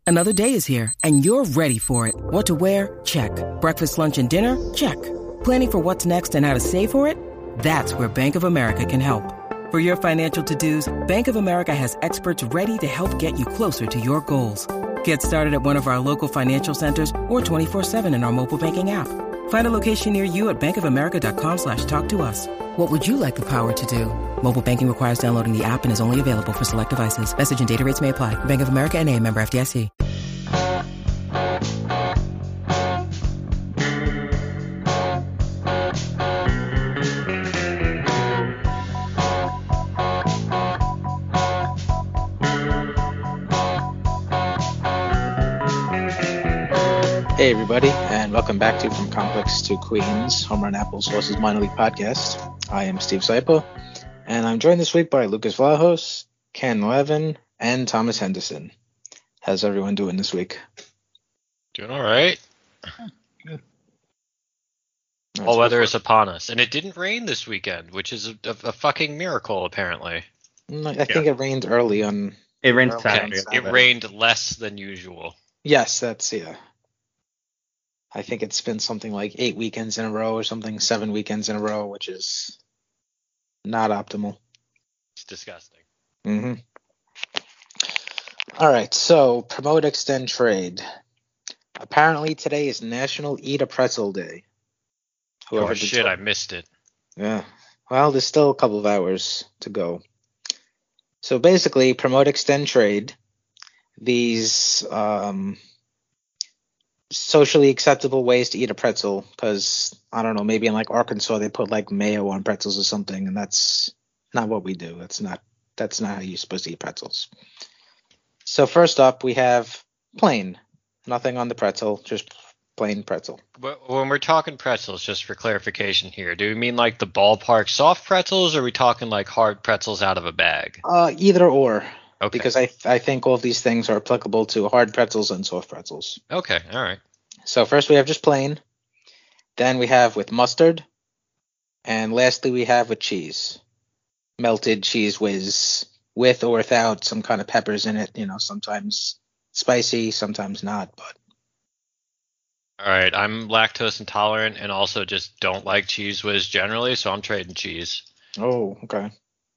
Another day is here, and you're ready for it. What to wear? Check. Breakfast, lunch, and dinner? Check. Planning for what's next and how to save for it? That's where Bank of America can help. For your financial to-dos, Bank of America has experts ready to help get you closer to your goals. Get started at one of our local financial centers or 24/7 in our mobile banking app. Find a location near you at bankofamerica.com/talktous. What would you like the power to do? Mobile banking requires downloading the app and is only available for select devices. Message and data rates may apply. Bank of America N.A., member FDIC. Hey everybody, and welcome back to From Complex to Queens, Home Run Apples vs. Minor League Podcast. I am Steve Saipo, and I'm joined this week by Lucas Vlahos, Ken Levin, and Thomas Henderson. How's everyone doing this week? Doing all right. Good. All weather is upon us, and it didn't rain this weekend, which is a fucking miracle, apparently. I think it rained early on. It rained Okay. Saturday. It rained less than usual. Yes, yeah. I think it's been something like 8 weekends in a row or something, 7 weekends in a row, which is not optimal. It's disgusting. Mm-hmm. All right, so promote, extend, trade. Apparently today is National Eat a Pretzel Day. Oh shit, I missed it. Yeah. Well, there's still a couple of hours to go. So basically, promote, extend, trade. These socially acceptable ways to eat a pretzel, because I don't know, maybe in like Arkansas they put like mayo on pretzels or something, and that's not what we do. That's not how you're supposed to eat pretzels. So first up, we have plain, nothing on the pretzel, just plain pretzel. When we're talking pretzels, just for clarification here, do we mean like the ballpark soft pretzels, or are we talking like hard pretzels out of a bag? Either or. Okay. Because I think all of these things are applicable to hard pretzels and soft pretzels. Okay, all right. So first we have just plain. Then we have with mustard. And lastly we have with cheese. Melted cheese whiz, with or without some kind of peppers in it. You know, sometimes spicy, sometimes not. But All right, I'm lactose intolerant and also just don't like Cheese Whiz generally, so I'm trading cheese. Oh, okay.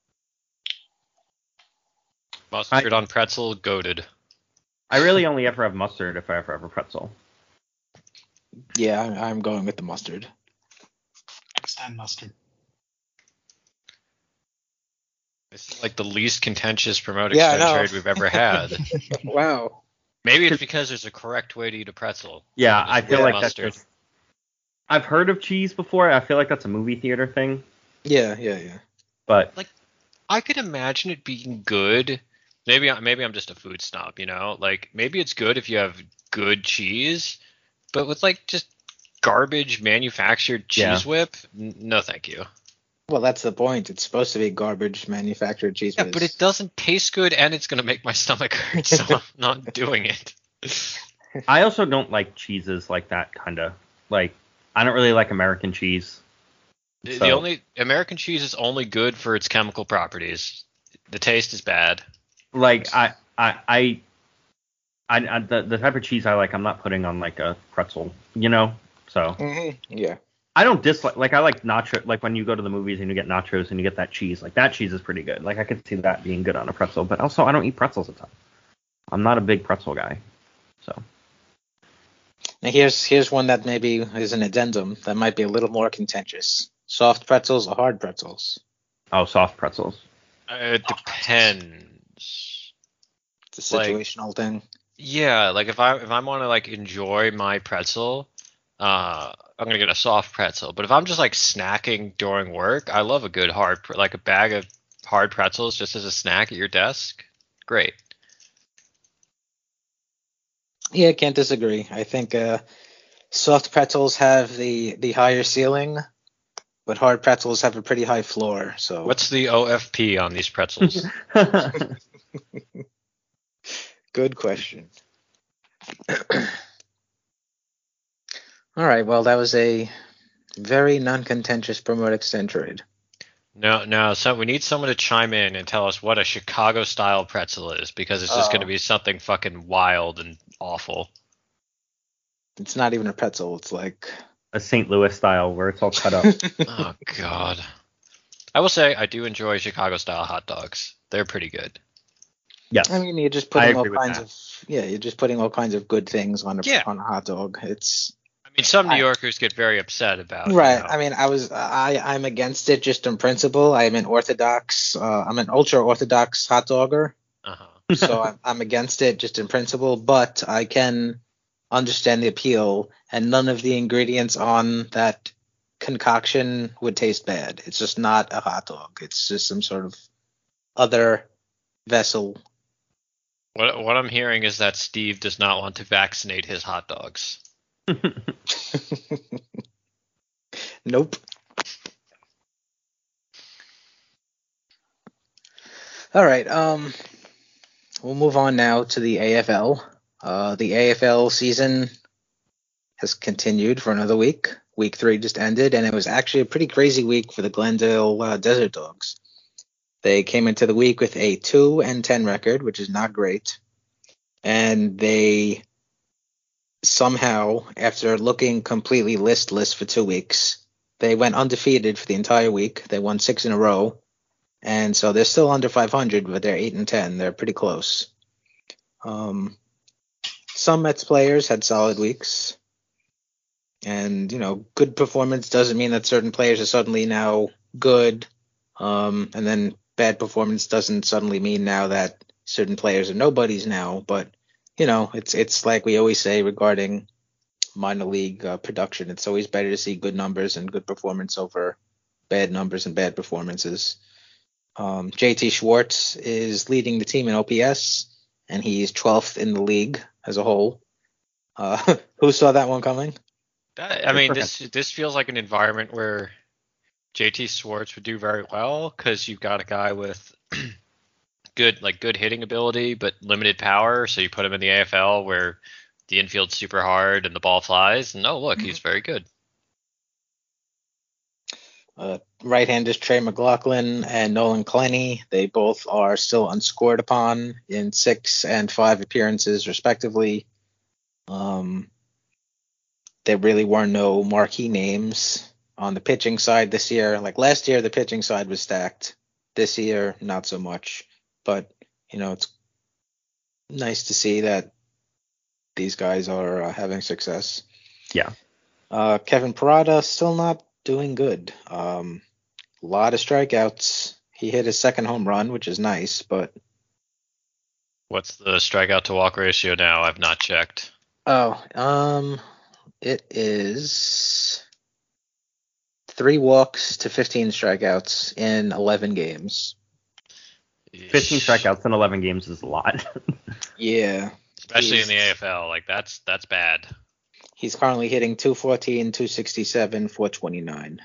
Mustard on pretzel, goated. I really only ever have mustard if I ever have a pretzel. Yeah, I'm going with the mustard. Extend mustard. This is like the least contentious promote Yeah, I extend know. trade we've ever had. Wow. Maybe it's because there's a correct way to eat a pretzel. Yeah, Just I feel with like mustard. that's just... I've heard of cheese before. I feel like that's a movie theater thing. Yeah. But I could imagine it being good. Maybe I'm just a food snob, you know? Like, maybe it's good if you have good cheese, but with, like, just garbage manufactured cheese whip, no thank you. Well, that's the point. It's supposed to be garbage manufactured cheese Yeah, whiz. but it doesn't taste good, and it's going to make my stomach hurt, so I'm not doing it. I also don't like cheeses like that, kind of. Like, I don't really like American cheese. The only American cheese is only good for its chemical properties. The taste is bad. Like, the type of cheese I like, I'm not putting on like a pretzel, you know? So Yeah. I don't dislike, like, I like nacho, like when you go to the movies and you get nachos and you get that cheese, like that cheese is pretty good. Like I could see that being good on a pretzel, but also I don't eat pretzels a ton. I'm not a big pretzel guy. So Now here's one that maybe is an addendum that might be a little more contentious. Soft pretzels or hard pretzels? Oh, soft pretzels. It depends. It's a situational thing. Yeah, like if I want to like enjoy my pretzel, I'm gonna get a soft pretzel. But if I'm just like snacking during work, I love a good like a bag of hard pretzels just as a snack at your desk. Great. Yeah, can't disagree. I think soft pretzels have the higher ceiling, but hard pretzels have a pretty high floor. So What's the OFP on these pretzels? Good question. All right, well, that was a very non-contentious promote extend trade. No. So we need someone to chime in and tell us what a Chicago-style pretzel is, because it's just going to be something fucking wild and awful. It's not even a pretzel. It's like A St. Louis style where it's all cut up. Oh God. I will say I do enjoy Chicago-style hot dogs. They're pretty good. Yes. I mean, you're just I putting all agree with kinds that. of you're just putting all kinds of good things on a Yeah. on a hot dog. It's I mean, some New Yorkers get very upset about right. I mean, I'm against it just in principle. I'm an ultra orthodox hot dogger, Uh-huh. so I'm against it just in principle. But I can understand the appeal, and none of the ingredients on that concoction would taste bad. It's just not a hot dog. It's just some sort of other vessel. What I'm hearing is that Steve does not want to vaccinate his hot dogs. Nope. All right. We'll move on now to the AFL. The AFL season has continued for another week. Week 3 just ended, and it was actually a pretty crazy week for the Glendale Desert Dogs. They came into the week with a 2-10 record, which is not great, and they somehow, after looking completely listless for 2 weeks, they went undefeated for the entire week. They won 6 in a row, and so they're still under 500, but they're 8-10. They're pretty close. Some Mets players had solid weeks, and good performance doesn't mean that certain players are suddenly now good, and then bad performance doesn't suddenly mean now that certain players are nobodies now. But it's like we always say regarding minor league production. It's always better to see good numbers and good performance over bad numbers and bad performances. JT Schwartz is leading the team in OPS, and he's 12th in the league as a whole. Who saw that one coming? This feels like an environment where JT Schwartz would do very well, because you've got a guy with good hitting ability but limited power. So you put him in the AFL where the infield's super hard and the ball flies, and look, he's very good. Right-handers Trey McLaughlin and Nolan Clenny, they both are still unscored upon in 6 and 5 appearances respectively. There really were no marquee names on the pitching side this year. Like last year, the pitching side was stacked. This year, not so much. But, it's nice to see that these guys are having success. Yeah. Kevin Parada still not doing good. A lot of strikeouts. He hit his second home run, which is nice, but what's the strikeout to walk ratio now? I've not checked. It is 3 walks to 15 strikeouts in 11 games. 15 strikeouts in 11 games is a lot. Yeah. Especially in the AFL. Like, that's bad. He's currently hitting 214, 267, 429.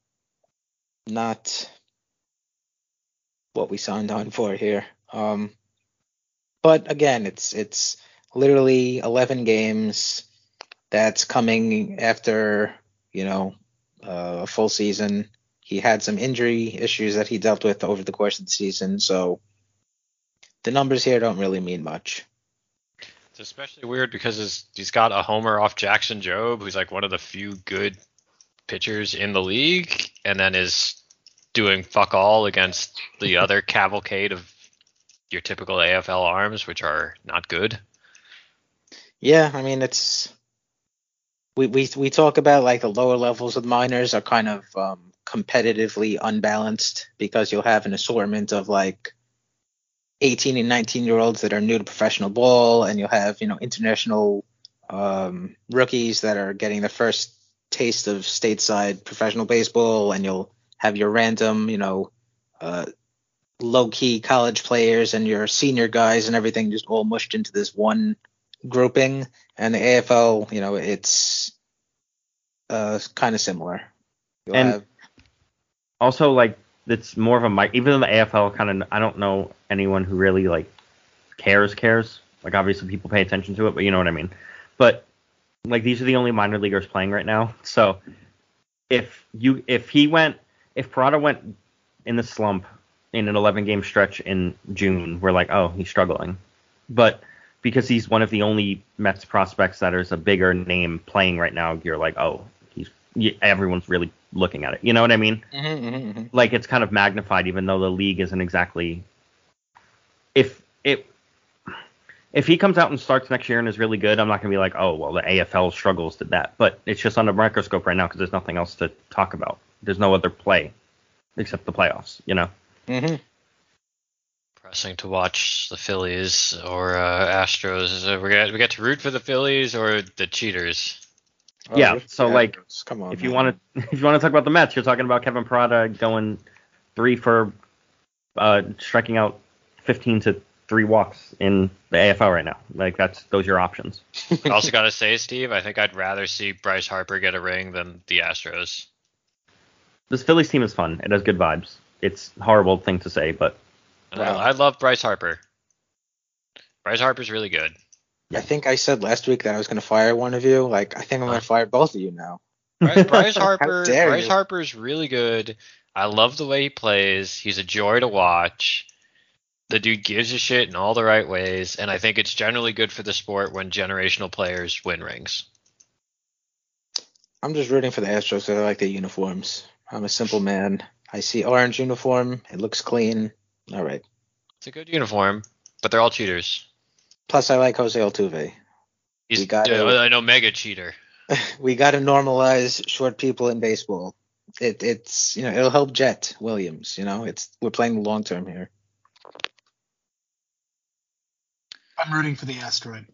Not what we signed on for here. But again, it's literally 11 games. That's coming after, a full season. He had some injury issues that he dealt with over the course of the season, so the numbers here don't really mean much. It's especially weird because he's got a homer off Jackson Jobe, who's like one of the few good pitchers in the league, and then is doing fuck all against the other cavalcade of your typical AFL arms, which are not good. Yeah, I mean, it's we talk about like the lower levels of minors are kind of competitively unbalanced because you'll have an assortment of like 18 and 19-year-olds that are new to professional ball, and you'll have, international rookies that are getting the first taste of stateside professional baseball, and you'll have your random, low-key college players and your senior guys and everything just all mushed into this one grouping. And the AFL, it's kind of similar. Also, like, it's more of a even though the AFL kind of, I don't know anyone who really like cares. Like, obviously people pay attention to it, but you know what I mean. But like, these are the only minor leaguers playing right now. So if Parada went in the slump in an 11-game stretch in June, we're like, oh, he's struggling. But because he's one of the only Mets prospects that is a bigger name playing right now, you're like, oh, everyone's really looking at it. You know what I mean? Like, it's kind of magnified, even though the league isn't exactly. If he comes out and starts next year and is really good, I'm not going to be like, oh, well, the AFL struggles did that. But it's just under microscope right now because there's nothing else to talk about. There's no other play except the playoffs, you know? Mm-hmm. Pressing to watch the Phillies or Astros. We get to root for the Phillies or the cheaters. Oh, Yeah, so like, come on, if you want to talk about the Mets, you're talking about Kevin Parada going 3 for striking out 15 to 3 walks in the AFL right now. Like, those are your options. I also got to say, Steve, I think I'd rather see Bryce Harper get a ring than the Astros. This Phillies team is fun. It has good vibes. It's a horrible thing to say, but I love Bryce Harper. Bryce Harper's really good. I think I said last week that I was going to fire one of you. Like, I think I'm going to fire both of you now. Bryce Harper. How dare Bryce you. Harper's really good. I love the way he plays. He's a joy to watch. The dude gives a shit in all the right ways, and I think it's generally good for the sport when generational players win rings. I'm just rooting for the Astros because I like their uniforms. I'm a simple man. I see orange uniform. It looks clean. All right. It's a good uniform, but they're all cheaters. Plus, I like Jose Altuve. He's We gotta- an omega cheater. We got to normalize short people in baseball. It's it'll help Jet Williams. We're playing the long term here. I'm rooting for the asteroid.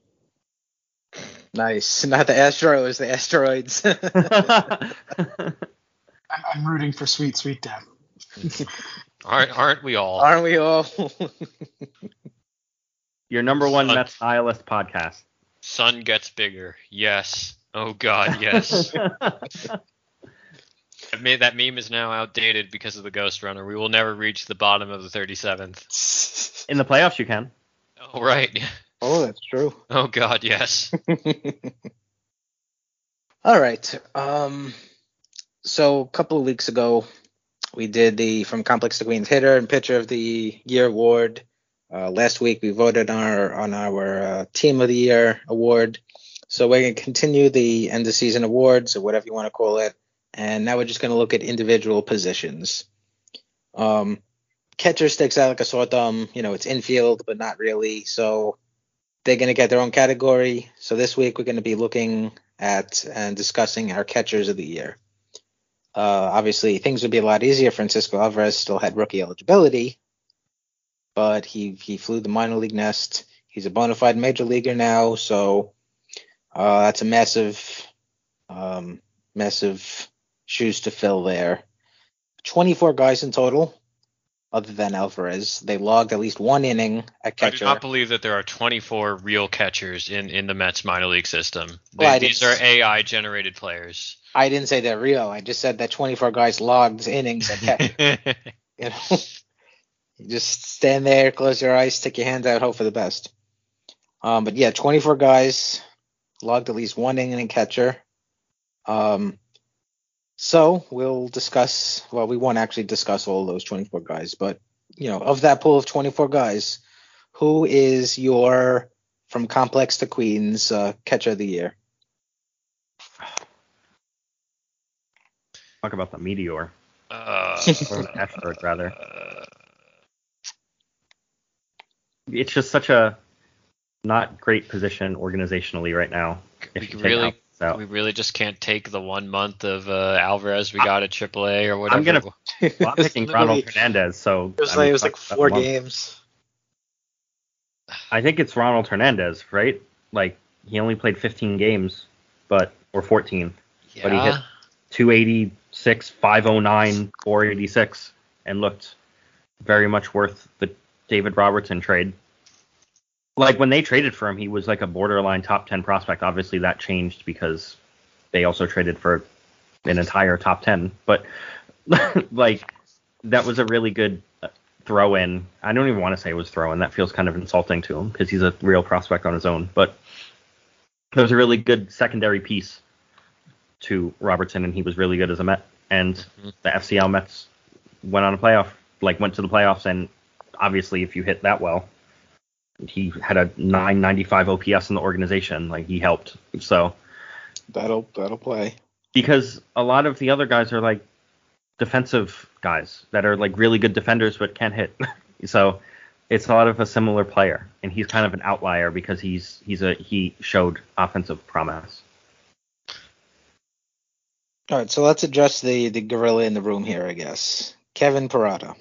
Nice. Not the Astros, the asteroids. I'm rooting for sweet, sweet death. Aren't we all? Aren't we all? your number one Sun. Mets nihilist podcast. Sun gets bigger. Yes. Oh God, yes. That meme is now outdated because of the Ghost Runner. We will never reach the bottom of the 37th. In the playoffs, you can. Oh, right. Oh, that's true. Oh God, yes. All right. So a couple of weeks ago, we did the From Complex to Queens Hitter and Pitcher of the Year award. Last week, we voted on our Team of the Year award. So we're going to continue the end of season awards, or whatever you want to call it. And now we're just going to look at individual positions. Catcher sticks out like a sore thumb. It's infield, but not really. So they're going to get their own category. So this week, we're going to be looking at and discussing our catchers of the year. Obviously, things would be a lot easier. Francisco Alvarez still had rookie eligibility, but he flew the minor league nest. He's a bona fide major leaguer now, so that's a massive shoes to fill there. 24 guys in total, other than Alvarez. They logged at least one inning at catcher. I do not believe that there are 24 real catchers in the Mets minor league system. Well, These are AI-generated players. I didn't say they're real. I just said that 24 guys logged innings at catcher. You just stand there, close your eyes, stick your hands out, hope for the best. But yeah, 24 guys logged at least one inning catcher. So we'll discuss. Well, we won't actually discuss all of those 24 guys, but of that pool of 24 guys, who is your From Complex to Queens catcher of the year? Talk about the meteor. Or the asteroid, rather. It's just such a not great position organizationally right now. If you take Alvarez out. We really just can't take the 1 month of Alvarez we got at AAA or whatever. I'm picking Ronald Hernandez, so it was like 4 games. I think it's Ronald Hernandez, right? Like, he only played 15 games, or 14, but he hit 286, 509, 486, and looked very much worth the David Robertson trade. Like, when they traded for him, he was like a borderline top 10 prospect. Obviously, that changed because they also traded for an entire top 10. But, like, that was a really good throw-in. I don't even want to say it was throw-in. That feels kind of insulting to him because he's a real prospect on his own. But it was a really good secondary piece to Robertson, and he was really good as a Met. And the FCL Mets went on a playoff like went to the playoffs, and obviously if you hit that well, he had a 995 OPS in the organization. Like he helped. So that'll play. Because a lot of the other guys are like defensive guys that are like really good defenders but can't hit. So it's a lot of a similar player, and he's kind of an outlier because he showed offensive promise. All right, so let's address the gorilla in the room here, I guess. Kevin Parada.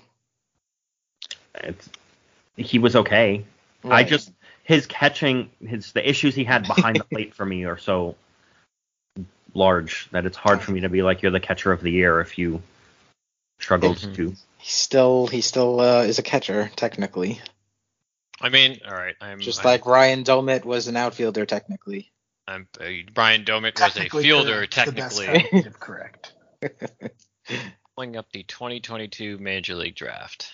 He was okay. Right. His catching, the issues he had behind the plate for me are so large that it's hard for me to be like, you're the catcher of the year if you struggled to. He still is a catcher, technically. I mean, all right. Like Ryan Domit was an outfielder, technically. Brian Domit was a fielder, technically. Correct. Pulling up the 2022 Major League Draft.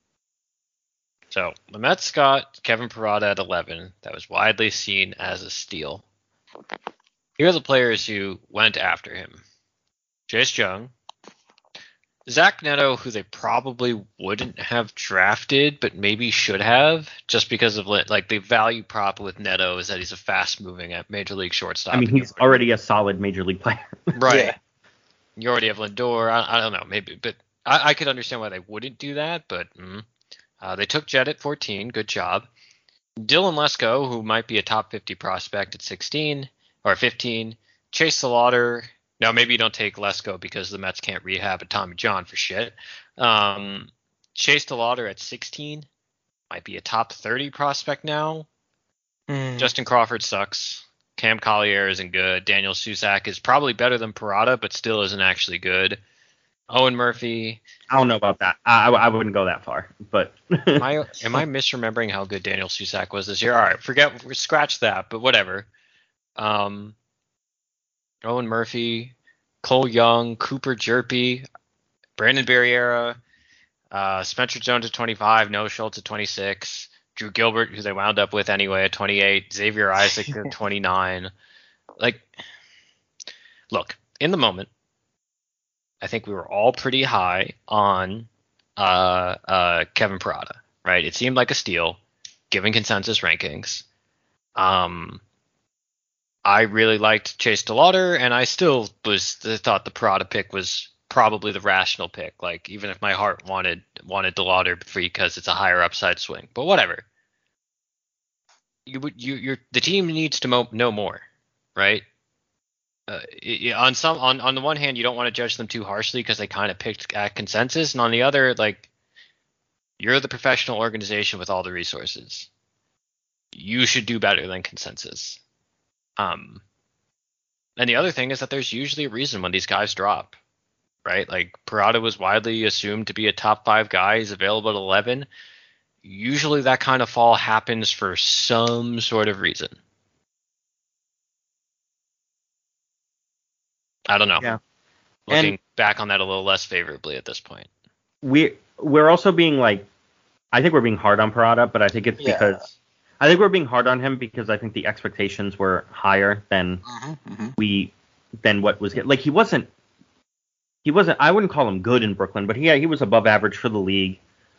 So the Mets got Kevin Parada at 11. That was widely seen as a steal. Here are the players who went after him: Chase Young, Zach Neto, who they probably wouldn't have drafted, but maybe should have, just because of like the value prop with Neto is that he's a fast-moving Major League shortstop. I mean, he's already a solid Major League player. Right. Yeah. You already have Lindor. I don't know, maybe, but I could understand why they wouldn't do that. But they took Jed at 14. Good job. Dylan Lesko, who might be a top 50 prospect at 16 or 15. Chase Slaughter. Now, maybe you don't take Lesko because the Mets can't rehab a Tommy John for shit. Chase Slaughter at 16 might be a top 30 prospect now. Justin Crawford sucks. Cam Collier isn't good. Daniel Susac is probably better than Parada, but still isn't actually good. Owen Murphy. I don't know about that. I wouldn't go that far. But am I misremembering how good Daniel Susac was this year? All right, scratch that, but whatever. Owen Murphy, Cole Young, Cooper Jerpy, Brandon Barriera, Spencer Jones at 25, Noah Schultz at 26, Drew Gilbert, who they wound up with anyway, at 28, Xavier Isaac at 29. Like, look, in the moment, I think we were all pretty high on Kevin Parada, right? It seemed like a steal, given consensus rankings. I really liked Chase Slaughter, and I still thought the Parada pick was probably the rational pick. Like, even if my heart wanted Slaughter because it's a higher upside swing, but whatever. The team needs to know more, right? On the one hand, you don't want to judge them too harshly because they kind of picked at consensus, and on the other, like, you're the professional organization with all the resources. You should do better than consensus. And the other thing is that there's usually a reason when these guys drop, right? Like, Parada was widely assumed to be a top 5 guy. He's available at 11. Usually that kind of fall happens for some sort of reason. I don't know. Yeah. Looking back on that a little less favorably at this point. We're also being like, I think we're being hard on Parada, but I think it's because I think we're being hard on him because I think the expectations were higher than than what was like. He wasn't. I wouldn't call him good in Brooklyn, but he was above average for the league.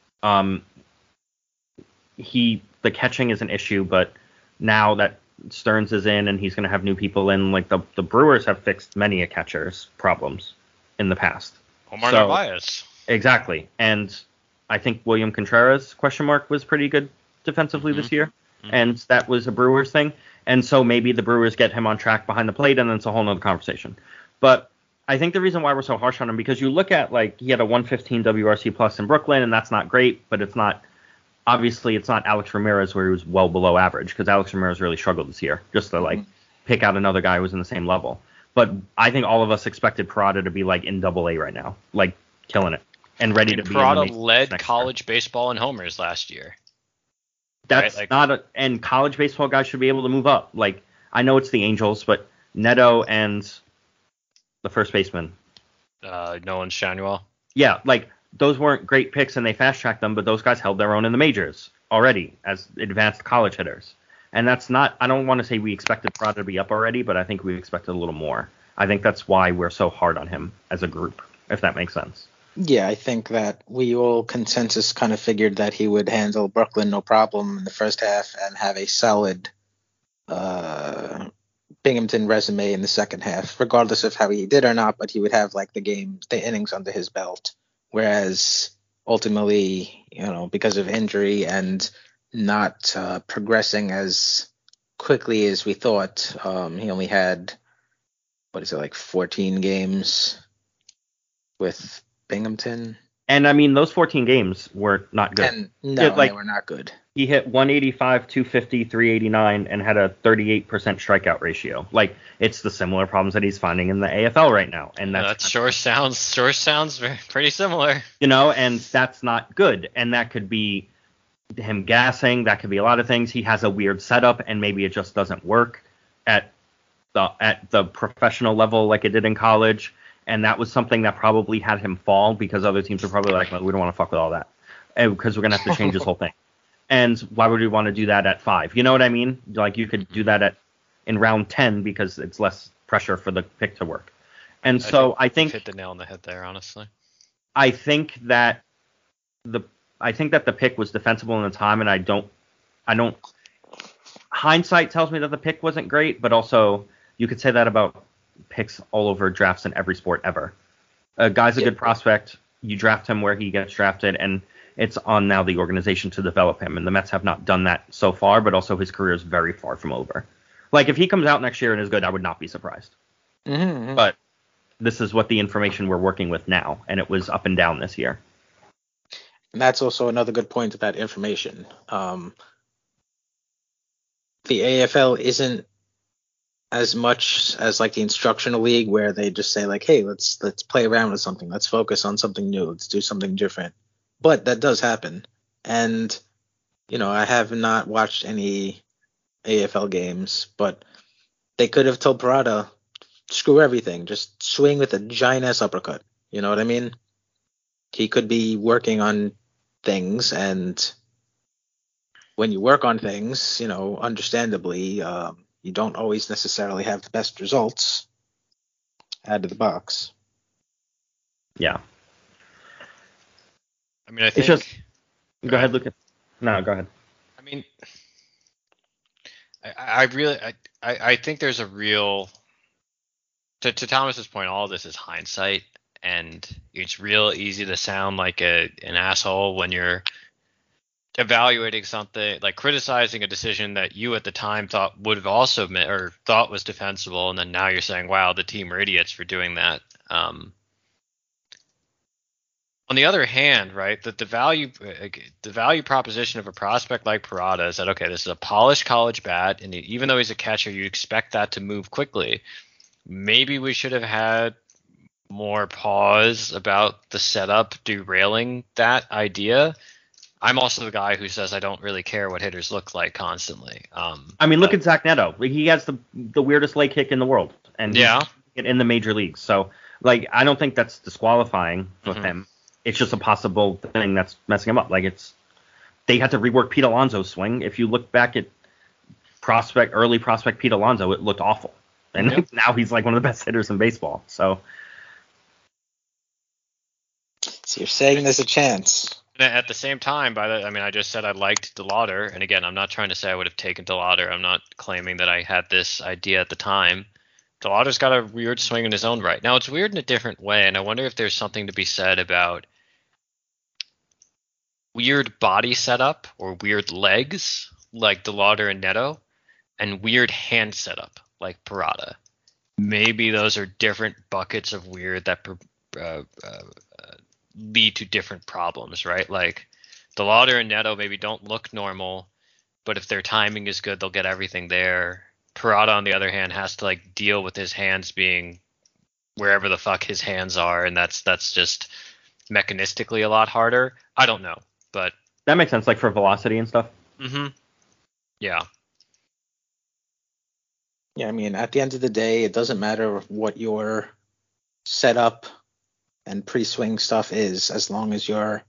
The catching is an issue, but now that Stearns is in and he's going to have new people in, like the Brewers have fixed many a catcher's problems in the past. Omar Narvaez. Exactly, and I think William Contreras was pretty good defensively this year. And that was a Brewers thing. And so maybe the Brewers get him on track behind the plate, and then it's a whole nother conversation. But I think the reason why we're so harsh on him, because you look at, like, he had a 115 WRC plus in Brooklyn, and that's not great, but it's not, obviously it's not Alex Ramirez where he was well below average, because Alex Ramirez really struggled this year, just to, like, pick out another guy who was in the same level. But I think all of us expected Parada to be, like, in AA right now, like, killing it, and ready to be Parada in the led college baseball in homers last year. That's right? like, and college baseball guys should be able to move up. Like, I know it's the Angels, but Neto and the first baseman, Nolan Shanuel. Yeah, like, those weren't great picks and they fast-tracked them, but those guys held their own in the majors already as advanced college hitters. And that's not, I don't want to say we expected Parada to be up already, but I think we expected a little more. I think that's why we're so hard on him as a group, if that makes sense. Yeah, I think that we all consensus kind of figured that he would handle Brooklyn no problem in the first half and have a solid uh, Binghamton resume in the second half, regardless of how he did or not. But he would have like the innings under his belt. Whereas ultimately, because of injury and not progressing as quickly as we thought, he only had, what is it, like 14 games with Binghamton. And I mean, those 14 games were not good. And no, they were not good. He hit 185, 250, 389, and had a 38% strikeout ratio. Like, it's the similar problems that he's finding in the AFL right now, and that sure sounds pretty similar. And that's not good. And that could be him gassing. That could be a lot of things. He has a weird setup, and maybe it just doesn't work at the professional level like it did in college. And that was something that probably had him fall because other teams are probably like, well, we don't want to fuck with all that because we're going to have to change this whole thing. And why would we want to do that at 5? You know what I mean? Like, you could do that in round 10 because it's less pressure for the pick to work. And so I think hit the nail on the head there, honestly. I think that the pick was defensible in the time, and I don't hindsight tells me that the pick wasn't great, but also you could say that about picks all over drafts in every sport ever. A guy's a good prospect. You draft him where he gets drafted, and it's on now the organization to develop him. And the Mets have not done that so far, but also his career is very far from over. Like, if he comes out next year and is good, I would not be surprised. Mm-hmm. But this is what the information we're working with now, and it was up and down this year. And that's also another good point of that information. The AFL isn't as much as like the instructional league where they just say like, hey, let's play around with something. Let's focus on something new. Let's do something different. But that does happen. And, I have not watched any AFL games, but they could have told Parada, screw everything. Just swing with a giant ass uppercut. You know what I mean? He could be working on things, and when you work on things, understandably, you don't always necessarily have the best results out of the box. Yeah. I mean, I think. It's just. Go ahead, Lucas. No, go ahead. I mean, I think there's a real. To Thomas's point, all of this is hindsight, and it's real easy to sound like an asshole when you're evaluating something, like criticizing a decision that you at the time thought would have also or thought was defensible, and then now you're saying, wow, the team are idiots for doing that. On the other hand, right, that the value proposition of a prospect like Parada is that, okay, this is a polished college bat, and even though he's a catcher, you expect that to move quickly. Maybe we should have had more pause about the setup derailing that idea. I'm also the guy who says I don't really care what hitters look like constantly. I mean, look at Zach Neto. He has the weirdest leg kick in the world, and he's in the major leagues. So, like, I don't think that's disqualifying for him. It's just a possible thing that's messing him up. Like, they had to rework Pete Alonso's swing. If you look back at early prospect Pete Alonso, it looked awful, and now he's like one of the best hitters in baseball. So you're saying there's a chance. At the same time, I just said I liked DeLauder, and again, I'm not trying to say I would have taken DeLauder. I'm not claiming that I had this idea at the time. DeLauder's got a weird swing in his own right. Now, it's weird in a different way, and I wonder if there's something to be said about weird body setup or weird legs, like DeLauder and Neto, and weird hand setup, like Parada. Maybe those are different buckets of weird that lead to different problems, right? Like DeLauder and Neto maybe don't look normal, but if their timing is good, they'll get everything there. Parada, on the other hand, has to like deal with his hands being wherever the fuck his hands are, and that's just mechanistically a lot harder. I don't know, but that makes sense, like for velocity and stuff. Yeah. Yeah, I mean, at the end of the day, it doesn't matter what your setup and pre-swing stuff is, as long as your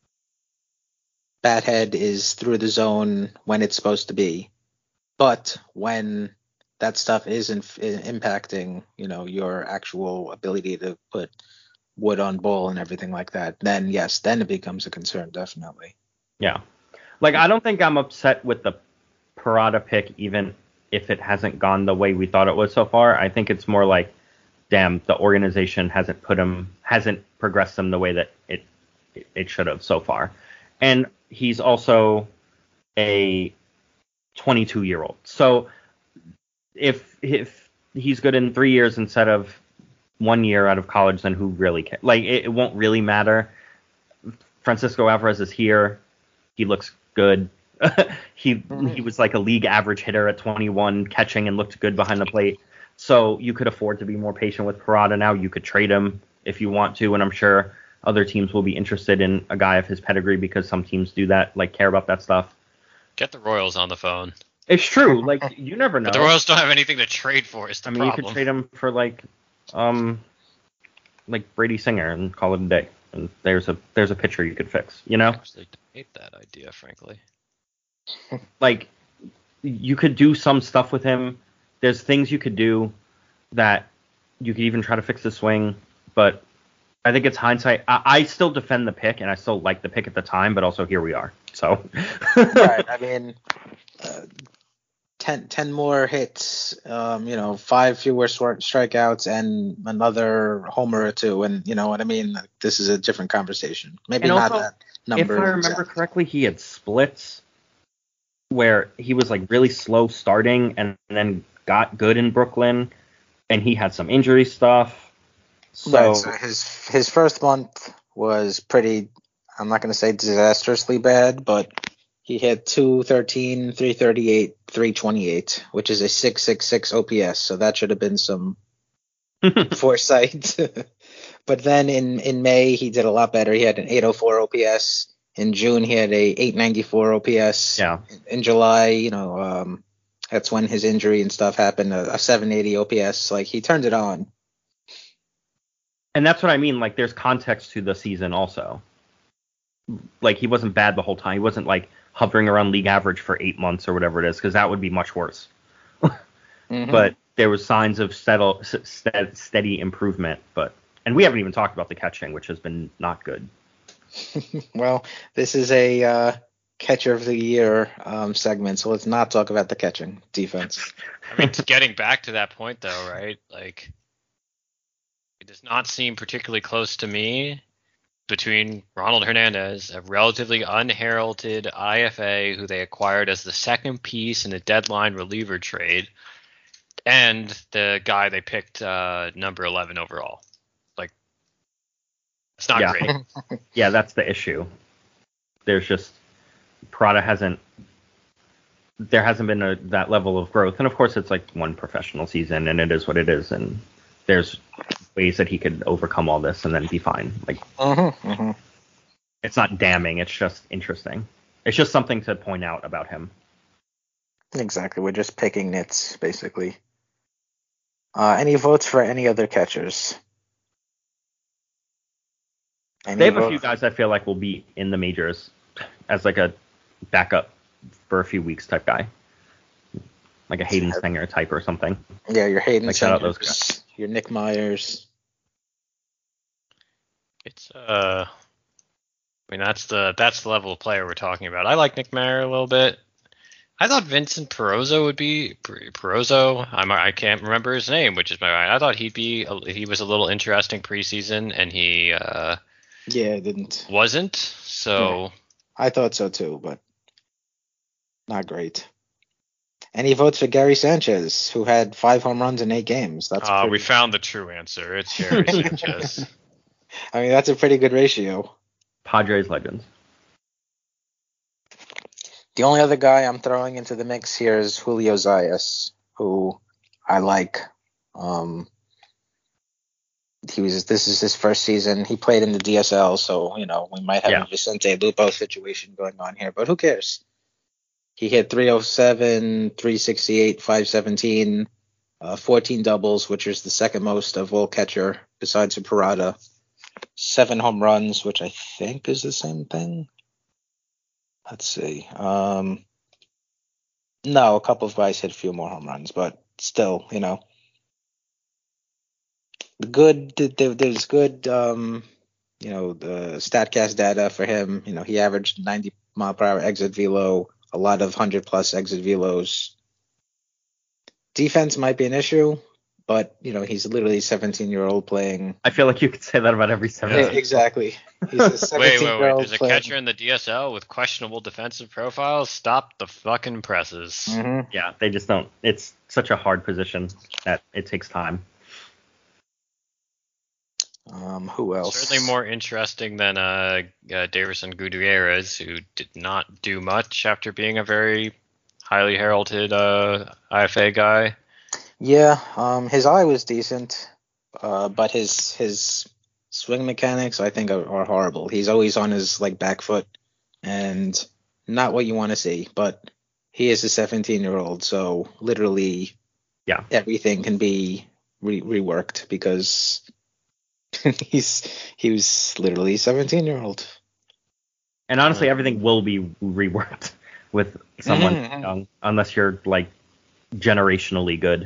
bat head is through the zone when it's supposed to be. But when that stuff isn't impacting, your actual ability to put wood on ball and everything like that, then yes, then it becomes a concern, definitely. Yeah. Like, I don't think I'm upset with the Parada pick, even if it hasn't gone the way we thought it was so far. I think it's more like, damn, the organization hasn't progressed him the way that it should have so far. And he's also a 22-year-old. So if he's good in 3 years instead of 1 year out of college, then who really cares? Like, it won't really matter. Francisco Alvarez is here. He looks good. He was like a league average hitter at 21, catching and looked good behind the plate. So you could afford to be more patient with Parada now. You could trade him if you want to, and I'm sure other teams will be interested in a guy of his pedigree because some teams do that, like care about that stuff. Get the Royals on the phone. It's true. Like, you never know. But the Royals don't have anything to trade for. Is the problem. You could trade him for like Brady Singer and call it a day. And there's a pitcher you could fix. You know. I actually hate that idea, frankly. Like, you could do some stuff with him. There's things you could do that you could even try to fix the swing, but I think it's hindsight. I still defend the pick, and I still like the pick at the time, but also here we are. So, right. I mean, 10 more hits, 5 fewer strikeouts, and another homer or two, and you know what I mean. This is a different conversation. Maybe and not also, that number. If I remember correctly, he had splits where he was like really slow starting and then got good in Brooklyn, and he had some injury stuff. So his first month was pretty, I'm not going to say disastrously bad, but he hit 213, 338, 328, which is a 666 OPS. So that should have been some foresight. But then in May, he did a lot better. He had an 804 OPS. In June, he had a 894 OPS. Yeah. In July, that's when his injury and stuff happened, a 780 OPS. Like, he turned it on. And that's what I mean. Like, there's context to the season also. Like, he wasn't bad the whole time. He wasn't, like, hovering around league average for 8 months or whatever it is, because that would be much worse. But there was signs of steady improvement. And we haven't even talked about the catching, which has been not good. Well, this is a catcher of the year segment, so let's not talk about the catching defense. I mean, getting back to that point, though, right? Like, it does not seem particularly close to me between Ronald Hernandez, a relatively unheralded IFA who they acquired as the second piece in a deadline reliever trade, and the guy they picked number 11 overall. It's not great. Yeah, that's the issue. There's just Parada there hasn't been that level of growth, and of course it's like one professional season, and it is what it is, and there's ways that he could overcome all this and then be fine. Like, It's not damning. It's just interesting. It's just something to point out about him. Exactly. We're just picking nits, basically. Any votes for any other catchers? They have a few guys I feel like will be in the majors as like a backup for a few weeks type guy. Like a Hayden Singer type or something. Yeah, your Hayden Singer, those guys. Your Nick Myers. It's I mean, that's the level of player we're talking about. I like Nick Myers a little bit. I thought Vincent Perozzo would be Perozzo. I can't remember his name, which is my right. I thought he was a little interesting preseason, and he didn't wasn't. So yeah. I thought so too, but not great. Any votes for Gary Sanchez, who had 5 home runs in 8 games? That's we found the true answer. It's Gary Sanchez. I mean, that's a pretty good ratio. Padres legends. The only other guy I'm throwing into the mix here is Julio Zayas, who I like. This is his first season. He played in the DSL, so we might have a Vicente Lupo situation going on here, but who cares? He hit 307, 368, 517, 14 doubles, which is the second most of all catcher besides Parada. 7 home runs, which I think is the same thing. Let's see. No, a couple of guys hit a few more home runs, but still, There's good the Statcast data for him. He averaged 90 mile per hour exit velo, a lot of 100+ exit velos. Defense might be an issue, but he's literally a 17-year-old playing. I feel like you could say that about every 17. Yeah, exactly. He's a 17-year-old. There's a catcher in the DSL with questionable defensive profiles. Stop the fucking presses. Mm-hmm. Yeah, they just don't. It's such a hard position that it takes time. Who else? Certainly more interesting than Davison Gutierrez, who did not do much after being a very highly heralded IFA guy. Yeah, his eye was decent, but his swing mechanics I think are horrible. He's always on his back foot, and not what you want to see. But he is a 17-year-old, so literally, everything can be reworked because he was literally a 17-year-old. And honestly, everything will be reworked with someone young, unless you're generationally good.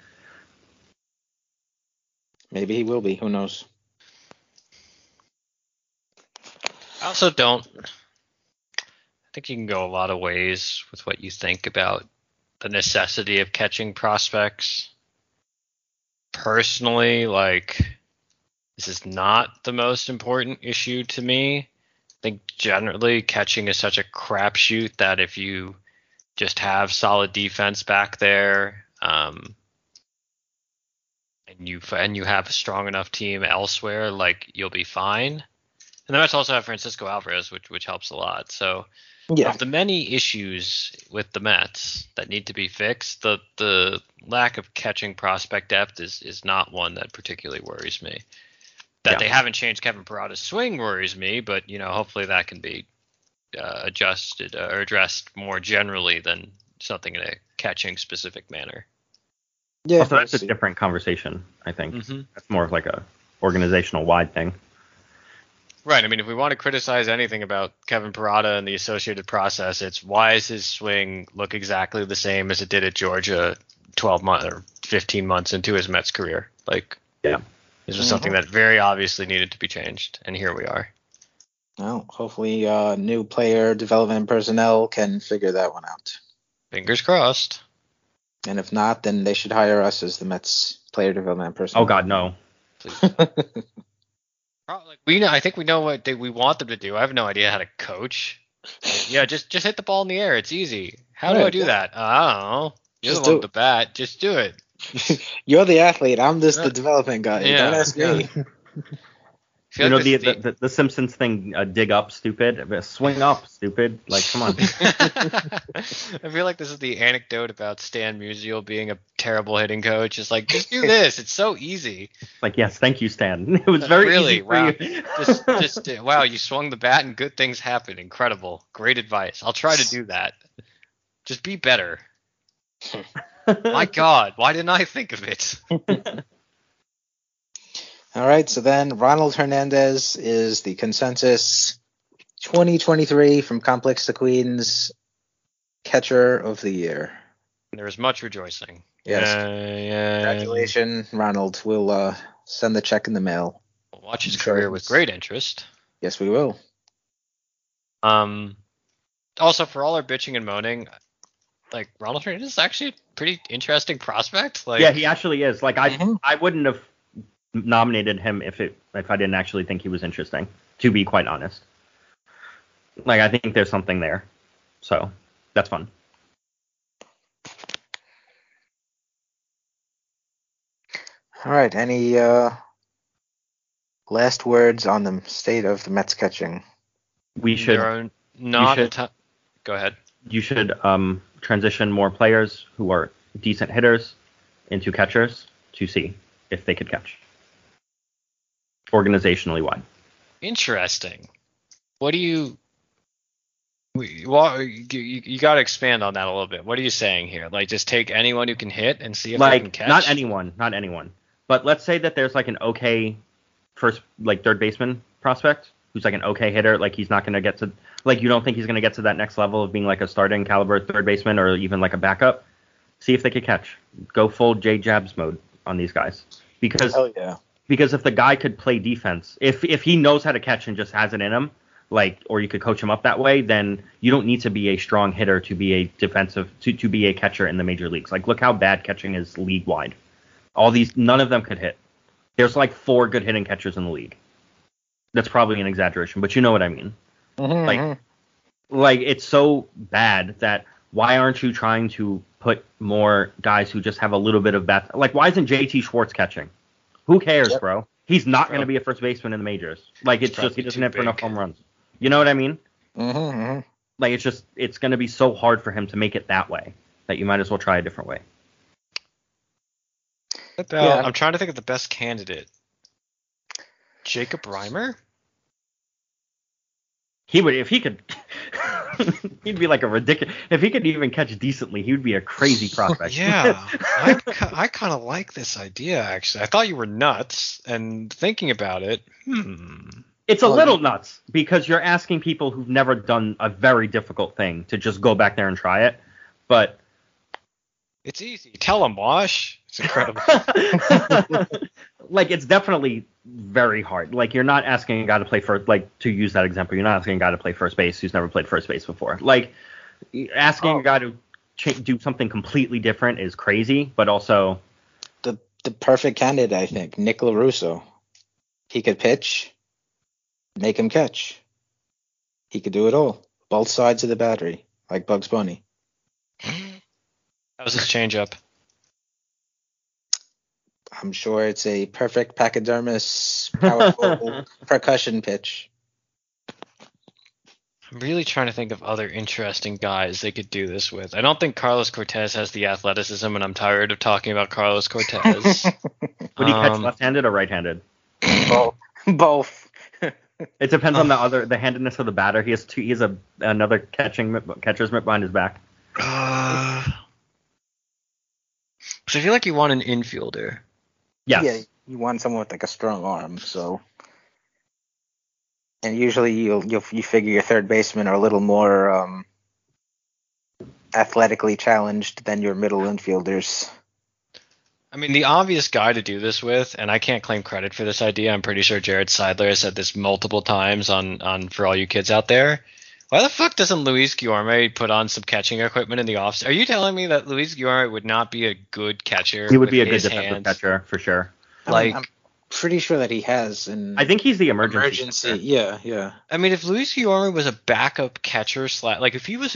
Maybe he will be. Who knows? I also don't. I think you can go a lot of ways with what you think about the necessity of catching prospects. Personally, this is not the most important issue to me. I think generally catching is such a crapshoot that if you just have solid defense back there, and you have a strong enough team elsewhere, you'll be fine. And the Mets also have Francisco Alvarez, which helps a lot. So of the many issues with the Mets that need to be fixed, the lack of catching prospect depth is not one that particularly worries me. That they haven't changed Kevin Parada's swing worries me, but hopefully that can be adjusted or addressed more generally than something in a catching specific manner. Yeah, so that's a different conversation, I think. Mm-hmm. That's more of a organizational wide thing. Right. I mean, if we want to criticize anything about Kevin Parada and the associated process, it's why does his swing look exactly the same as it did at Georgia 12 months or 15 months into his Mets career? This was something that very obviously needed to be changed, and here we are. Well, hopefully new player development personnel can figure that one out. Fingers crossed. And if not, then they should hire us as the Mets player development personnel. Oh, God, no. I think we know what we want them to do. I have no idea how to coach. Just hit the ball in the air. It's easy. How do I do that? I don't know. You're the one with the bat. Just do it. You're the athlete. I'm just the development guy. Yeah. Don't ask me. The Simpsons thing, dig up, stupid. Swing up, stupid. Come on. I feel like this is the anecdote about Stan Musial being a terrible hitting coach. It's just do this. It's so easy. Yes, thank you, Stan. It was very easy for you. Wow, you swung the bat and good things happen. Incredible. Great advice. I'll try to do that. Just be better. My God, why didn't I think of it? All right, so then Ronald Hernandez is the consensus 2023 from Complex to Queens catcher of the year. There is much rejoicing. Yes. Congratulations, Ronald. We'll send the check in the mail. We'll watch his career with great interest. Yes, we will. Also, for all our bitching and moaning, Ronald Hernandez is actually a pretty interesting prospect. Yeah, he actually is. I wouldn't have nominated him if I didn't actually think he was interesting, to be quite honest. I think there's something there. So, that's fun. All right, any last words on the state of the Mets catching? We should go ahead. You should transition more players who are decent hitters into catchers to see if they could catch. Organizationally wide. Interesting. What do you got to expand on that a little bit. What are you saying here? Just take anyone who can hit and see if they can catch? Not anyone. But let's say that there's an okay first, third baseman prospect who's an okay hitter. He's not going to get to, you don't think he's going to get to that next level of being a starting caliber third baseman or even a backup. See if they could catch. Go full J Jabs mode on these guys. Because hell yeah. Because if the guy could play defense, if he knows how to catch and just has it in him, like, or you could coach him up that way, then you don't need to be a strong hitter to be a defensive to be a catcher in the major leagues. Like, look how bad catching is league wide. None of them could hit. There's like 4 good hitting catchers in the league. That's probably an exaggeration, but you know what I mean. Like it's so bad that why aren't you trying to put more guys who just have a little bit of bat? Like, why isn't JT Schwartz catching? Who cares, bro? He's not going to be a first baseman in the majors. Like, it's just he doesn't have enough home runs. You know what I mean? Like, it's going to be so hard for him to make it that way that you might as well try a different way. I'm trying to think of the best candidate. Jacob Reimer? He would, if he could, he'd be like a ridiculous. If he could even catch decently, he would be a crazy prospect. Yeah, I kind of like this idea, actually. I thought you were nuts, and thinking about it, It's a little nuts because you're asking people who've never done a very difficult thing to just go back there and try it. But it's easy. Tell him, Wash. It's incredible. Like, it's definitely very hard. Like, you're not asking a guy to play first, like, to use that example, you're not asking a guy to play first base who's never played first base before. Like, asking a guy to do something completely different is crazy, but also the perfect candidate, I think, Nick LaRusso. He could pitch, make him catch. He could do it all. Both sides of the battery, like Bugs Bunny. That was his changeup. I'm sure it's a perfect pachydermis, powerful percussion pitch. I'm really trying to think of other interesting guys they could do this with. I don't think Carlos Cortez has the athleticism, and I'm tired of talking about Carlos Cortez. Would he catch left-handed or right-handed? Both. It depends on the handedness of the batter. He has another catcher's mitt behind his back. So I feel like you want an infielder. Yes. Yeah, you want someone with like a strong arm, so. And usually you figure your third basemen are a little more athletically challenged than your middle infielders. I mean, the obvious guy to do this with, and I can't claim credit for this idea. I'm pretty sure Jared Seidler has said this multiple times on For All You Kids Out There. Why the fuck doesn't Luis Guillorme put on some catching equipment in the offseason? Are you telling me that Luis Guillorme would not be a good catcher? He would be a good defensive catcher for sure. I'm pretty sure that he has. I think he's the emergency. Yeah. I mean, if Luis Guillorme was a backup catcher, like if he was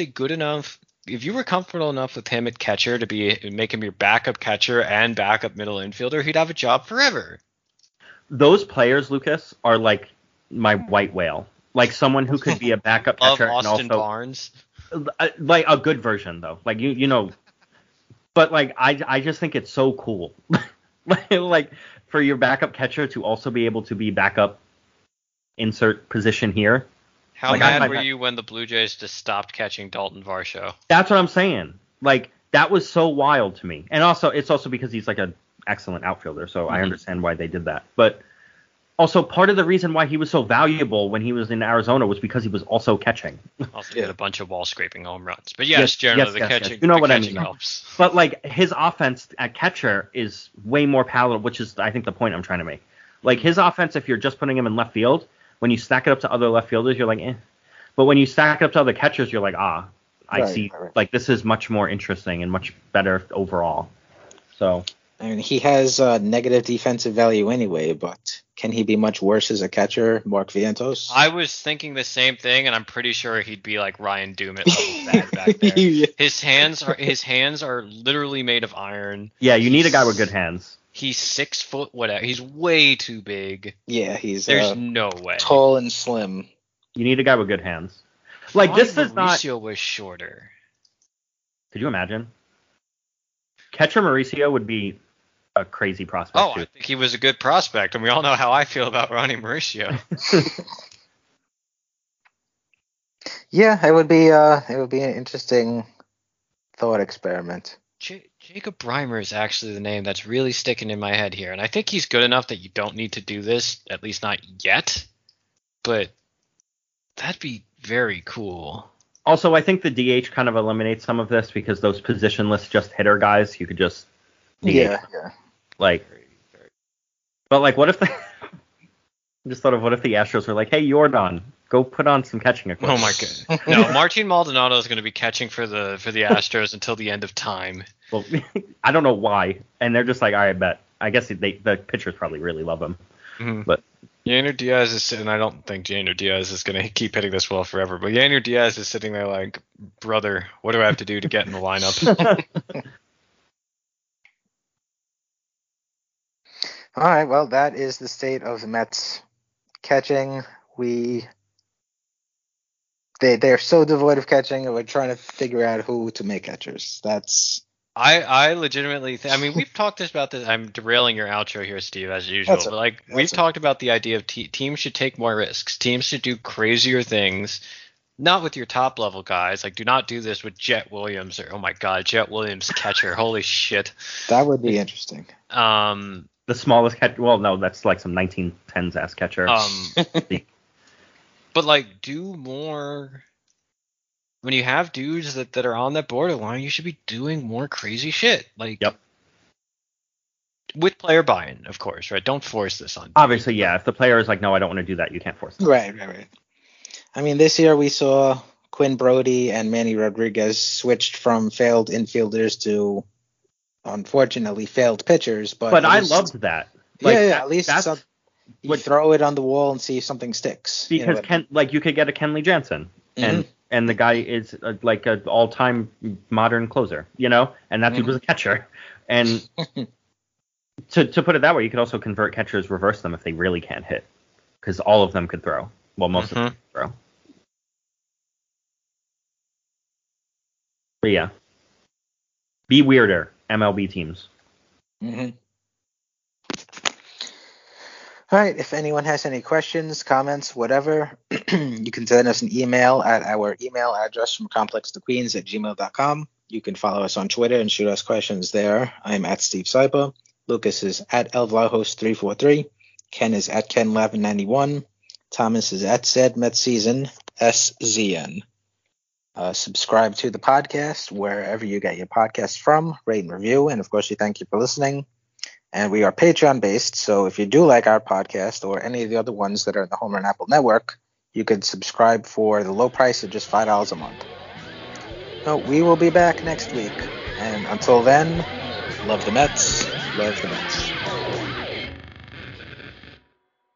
if you were comfortable enough with him at catcher to make him your backup catcher and backup middle infielder, he'd have a job forever. Those players, Lucas, are like my white whale. Like someone who could be a backup catcher Austin and also Barnes. Like a good version though. Like you know, but like I just think it's so cool. Like for your backup catcher to also be able to be backup insert position here. How mad were you when the Blue Jays just stopped catching Dalton Varsho? That's what I'm saying. Like that was so wild to me. And also it's also because he's like an excellent outfielder, so I understand why they did that. But also, part of the reason why he was so valuable when he was in Arizona was because he was also catching. Also did a bunch of wall scraping home runs. But generally the catching, you know what I mean. Helps. But like his offense at catcher is way more palatable, which is I think the point I'm trying to make. Like his offense, if you're just putting him in left field, when you stack it up to other left fielders, you're like, eh. But when you stack it up to other catchers, you're like, I see. Right. Like this is much more interesting and much better overall. So. I mean, he has negative defensive value anyway, but can he be much worse as a catcher, Mark Vientos? I was thinking the same thing, and I'm pretty sure he'd be like Ryan Doumit level bad back there. Yeah. His hands are literally made of iron. Yeah, you need a guy with good hands. He's 6 foot, whatever. He's way too big. Yeah, there's no way. Tall and slim. You need a guy with good hands. Like this is not. Mauricio was shorter. Could you imagine? Catcher Mauricio would be a crazy prospect. Oh, I think he was a good prospect, and we all know how I feel about Ronnie Mauricio. Yeah, it would be an interesting thought experiment. Jacob Reimer is actually the name that's really sticking in my head here, and I think he's good enough that you don't need to do this, at least not yet. But that'd be very cool. Also, I think the DH kind of eliminates some of this because those positionless just hitter guys, you could just DH. Yeah. Like, But like, what if the I just thought of what if the Astros were like, hey, Jordan, go put on some catching equipment. Oh my god. No, Martin Maldonado is going to be catching for the Astros until the end of time. Well, I don't know why, and they're just like, all right, bet. I guess the pitchers probably really love him, but Yainer Diaz is sitting. I don't think Yainer Diaz is going to keep hitting this well forever, but Yainer Diaz is sitting there like, brother, what do I have to do to get in the lineup? All right, well, that is the state of the Mets catching. They're so devoid of catching, and we're trying to figure out who to make catchers. I legitimately I mean, we've talked about this. I'm derailing your outro here, Steve, as usual. But like, we've talked about the idea of teams should take more risks. Teams should do crazier things. Not with your top level guys. Like, do not do this with Jet Williams or, oh my god, Jet Williams catcher. Holy shit. That would be interesting. The smallest catcher. Well, no, that's like some 1910s ass catcher. But like, do more. When you have dudes that are on that borderline, you should be doing more crazy shit. Like, yep. With player buy-in, of course, right? Don't force this on. Obviously, yeah. If the player is like, no, I don't want to do that, you can't force them. Right. I mean, this year we saw Quinn Brody and Manny Rodriguez switched from failed infielders to, unfortunately, failed pitchers. But I loved that. Like, at least you throw it on the wall and see if something sticks. Because you could get a Kenley Jansen, and the guy is like an all-time modern closer, and that dude was a catcher. And to put it that way, you could also convert catchers, reverse them if they really can't hit, because all of them could throw. Well, most of them could throw. But yeah, be weirder, MLB teams. All right, if anyone has any questions, comments, whatever, you can send us an email at our email address from complextoqueens@gmail.com. You can follow us on Twitter and shoot us questions there. I'm at Steve Saipa. Lucas is at ElVlahos343. Ken is at Ken1191. Thomas is at ZedMetSeason, SZN. Subscribe to the podcast wherever you get your podcasts from. Rate and review. And, of course, we thank you for listening. And we are Patreon-based, so if you do like our podcast or any of the other ones that are in the Homer and Apple Network, you could subscribe for the low price of just $5 a month. So we will be back next week. And until then, love the Mets, love the Mets.